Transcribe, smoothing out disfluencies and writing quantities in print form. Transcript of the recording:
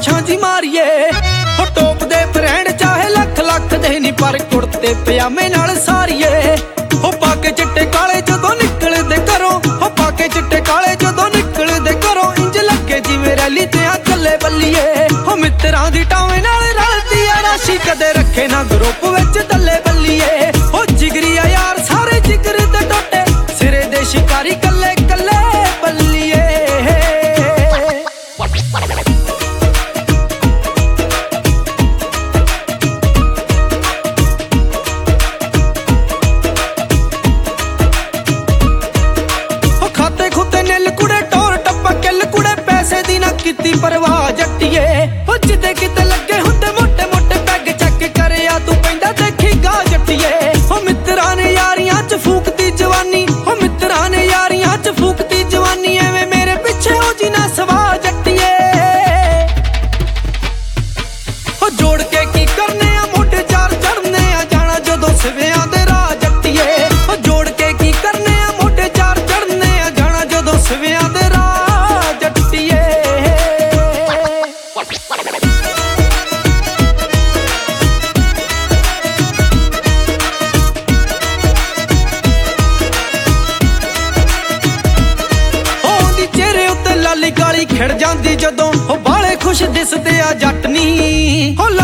छांजी मारिए हो टोप दे फ्रेंड चाहे लख लख दे नी पर कुर्ते पजामे नाल सारिए हो पाके चिट्टे काले जदों निकलदे घरों हो पाके चिट्टे काले जदों निकलदे घरों इंज लगे जिवें रैली ते आ चले बल्लीए हो मित्रां दी टावें नाल रलदी आ राशि कदे रखे ना ग्रुप विच दल्ले बल्लीए हो जिगरी आ यार सारे जिगर दे टोटे सिरे दे शिकारी कल्ले कल्ले बल्लीए किती परवाह जट्टिए हो जिदे किते लगे हुंदे मोटे मोटे पैग चेक करिया तू पैंदा देखी गा जट्टिए हो मित्रां ने यारियां च फूकती जवानी हो मित्रां ने यारियां च फूकती जवानी एवें मेरे पिछे हो जी ना सवा जट्टिए हो जोड़ के की करने आ मोटे चार चढ़ने आ जाना जदों सिवियां दे राह जट्टिए हो जोड़ के की करने आ मोटे चार चढ़ने आ जाना जदों सिवियां दे राह जट्टिए गाली खिड़ जांदी जदों हो बाले खुश दिसदे आ जट नी हो